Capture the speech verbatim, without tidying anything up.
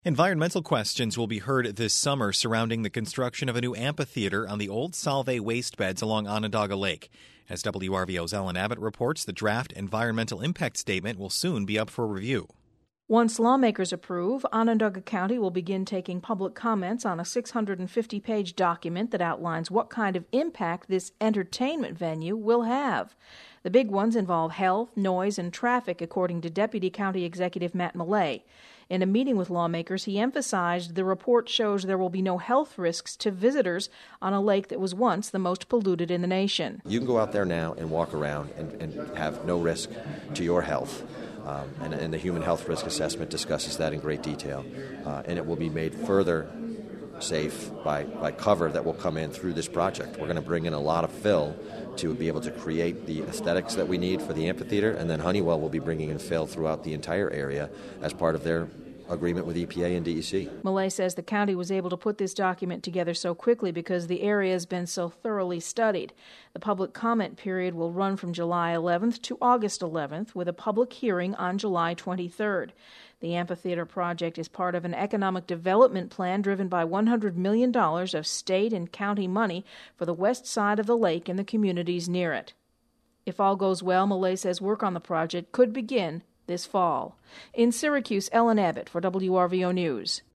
Environmental questions will be heard this summer surrounding the construction of a new amphitheater on the old Solvay waste beds along Onondaga Lake. As W R V O's Ellen Abbott reports, the draft environmental impact statement will soon be up for review. Once lawmakers approve, Onondaga County will begin taking public comments on a six hundred fifty page document that outlines what kind of impact this entertainment venue will have. The big ones involve health, noise, and traffic, according to Deputy County Executive Matt Millay. In a meeting with lawmakers, he emphasized the report shows there will be no health risks to visitors on a lake that was once the most polluted in the nation. You can go out there now and walk around and, and have no risk to your health. Um, and, and the Human Health Risk Assessment discusses that in great detail. Uh, and it will be made further safe by, by cover that will come in through this project. We're going to bring in a lot of fill to be able to create the aesthetics that we need for the amphitheater, and then Honeywell will be bringing in fill throughout the entire area as part of their agreement with E P A and D E C. Millay says the county was able to put this document together so quickly because the area has been so thoroughly studied. The public comment period will run from July eleventh to August eleventh, with a public hearing on July twenty-third. The amphitheater project is part of an economic development plan driven by one hundred million dollars of state and county money for the west side of the lake and the communities near it. If all goes well, Millay says work on the project could begin this fall. In Syracuse, Ellen Abbott for W R V O News.